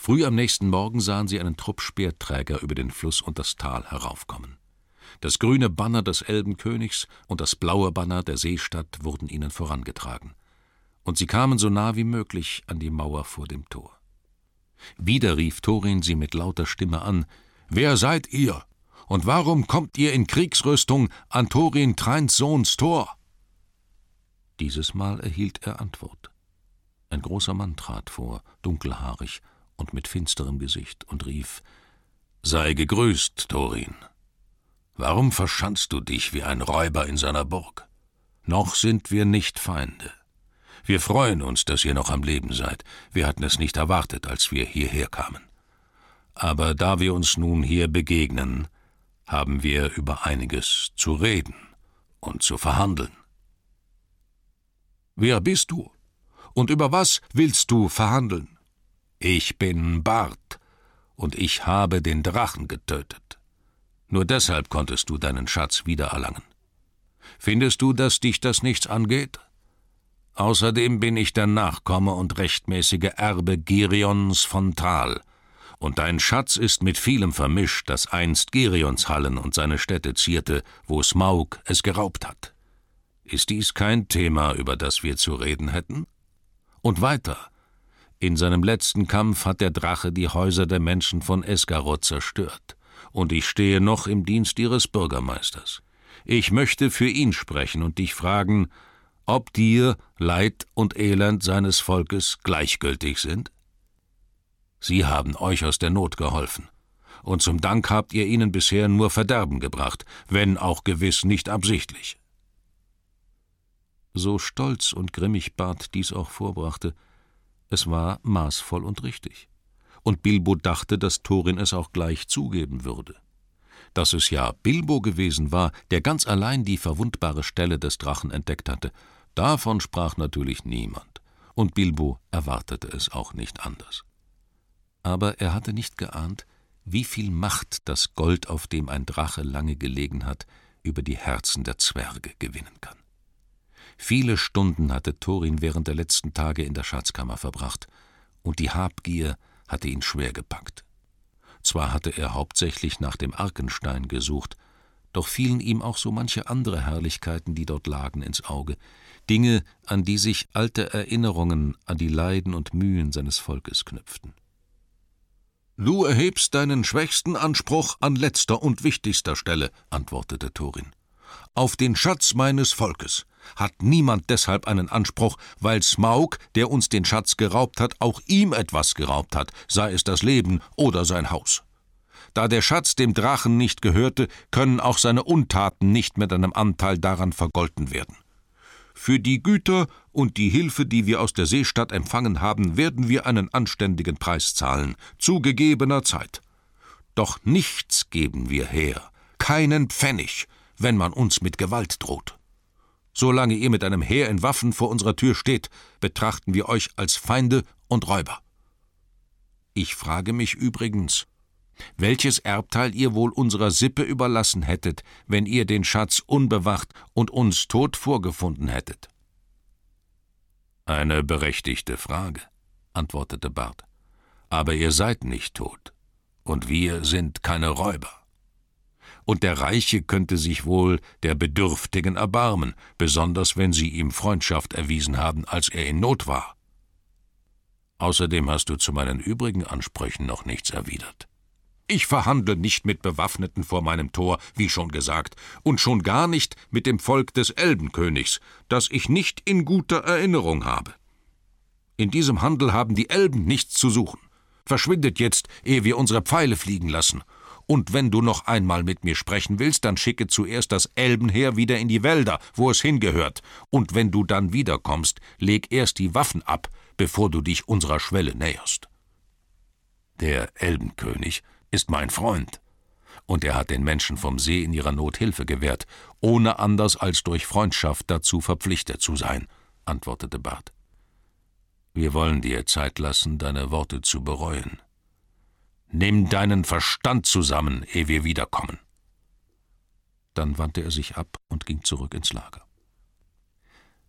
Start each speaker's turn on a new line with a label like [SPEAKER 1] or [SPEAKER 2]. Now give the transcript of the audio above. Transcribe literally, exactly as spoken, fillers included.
[SPEAKER 1] Früh am nächsten Morgen sahen sie einen Trupp Speerträger über den Fluss und das Tal heraufkommen. Das grüne Banner des Elbenkönigs und das blaue Banner der Seestadt wurden ihnen vorangetragen. Und sie kamen so nah wie möglich an die Mauer vor dem Tor. Wieder rief Thorin sie mit lauter Stimme an: »Wer seid ihr? Und warum kommt ihr in Kriegsrüstung an Thorin Thrains Sohns Tor?« Dieses Mal erhielt er Antwort. Ein großer Mann trat vor, dunkelhaarig und mit finsterem Gesicht, und rief: »Sei gegrüßt, Thorin. Warum verschanzt du dich wie ein Räuber in seiner Burg? Noch sind wir nicht Feinde. Wir freuen uns, dass ihr noch am Leben seid. Wir hatten es nicht erwartet, als wir hierher kamen. Aber da wir uns nun hier begegnen, haben wir über einiges zu reden und zu verhandeln.« »Wer bist du? Und über was willst du verhandeln?« »Ich bin Bart, und ich habe den Drachen getötet. Nur deshalb konntest du deinen Schatz wiedererlangen. Findest du, dass dich das nichts angeht? Außerdem bin ich der Nachkomme und rechtmäßige Erbe Girions von Thal, und dein Schatz ist mit vielem vermischt, das einst Girions Hallen und seine Städte zierte, wo Smaug es geraubt hat. Ist dies kein Thema, über das wir zu reden hätten? Und weiter: In seinem letzten Kampf hat der Drache die Häuser der Menschen von Esgaroth zerstört, und ich stehe noch im Dienst ihres Bürgermeisters. Ich möchte für ihn sprechen und dich fragen, ob dir Leid und Elend seines Volkes gleichgültig sind? Sie haben euch aus der Not geholfen, und zum Dank habt ihr ihnen bisher nur Verderben gebracht, wenn auch gewiss nicht absichtlich.« So stolz und grimmig Bart dies auch vorbrachte, es war maßvoll und richtig, und Bilbo dachte, dass Thorin es auch gleich zugeben würde. Dass es ja Bilbo gewesen war, der ganz allein die verwundbare Stelle des Drachen entdeckt hatte, davon sprach natürlich niemand, und Bilbo erwartete es auch nicht anders. Aber er hatte nicht geahnt, wie viel Macht das Gold, auf dem ein Drache lange gelegen hat, über die Herzen der Zwerge gewinnen kann. Viele Stunden hatte Thorin während der letzten Tage in der Schatzkammer verbracht, und die Habgier hatte ihn schwer gepackt. Zwar hatte er hauptsächlich nach dem Arkenstein gesucht, doch fielen ihm auch so manche andere Herrlichkeiten, die dort lagen, ins Auge, Dinge, an die sich alte Erinnerungen an die Leiden und Mühen seines Volkes knüpften. »Du erhebst deinen schwächsten Anspruch an letzter und wichtigster Stelle«, antwortete Thorin. »Auf den Schatz meines Volkes hat niemand deshalb einen Anspruch, weil Smaug, der uns den Schatz geraubt hat, auch ihm etwas geraubt hat, sei es das Leben oder sein Haus. Da der Schatz dem Drachen nicht gehörte, können auch seine Untaten nicht mit einem Anteil daran vergolten werden. Für die Güter und die Hilfe, die wir aus der Seestadt empfangen haben, werden wir einen anständigen Preis zahlen, zu gegebener Zeit. Doch nichts geben wir her, keinen Pfennig, wenn man uns mit Gewalt droht. Solange ihr mit einem Heer in Waffen vor unserer Tür steht, betrachten wir euch als Feinde und Räuber. Ich frage mich übrigens, welches Erbteil ihr wohl unserer Sippe überlassen hättet, wenn ihr den Schatz unbewacht und uns tot vorgefunden hättet?« »Eine berechtigte Frage«, antwortete Bart. »Aber ihr seid nicht tot, und wir sind keine Räuber. Und der Reiche könnte sich wohl der Bedürftigen erbarmen, besonders wenn sie ihm Freundschaft erwiesen haben, als er in Not war. Außerdem hast du zu meinen übrigen Ansprüchen noch nichts erwidert. Ich verhandle nicht mit Bewaffneten vor meinem Tor, wie schon gesagt, und schon gar nicht mit dem Volk des Elbenkönigs, das ich nicht in guter Erinnerung habe. In diesem Handel haben die Elben nichts zu suchen. Verschwindet jetzt, ehe wir unsere Pfeile fliegen lassen. Und wenn du noch einmal mit mir sprechen willst, dann schicke zuerst das Elbenheer wieder in die Wälder, wo es hingehört. Und wenn du dann wiederkommst, leg erst die Waffen ab, bevor du dich unserer Schwelle näherst. Der Elbenkönig ist mein Freund, und er hat den Menschen vom See in ihrer Not Hilfe gewährt, ohne anders als durch Freundschaft dazu verpflichtet zu sein«, antwortete Bart. »Wir wollen dir Zeit lassen, deine Worte zu bereuen. Nimm deinen Verstand zusammen, ehe wir wiederkommen.« Dann wandte er sich ab und ging zurück ins Lager.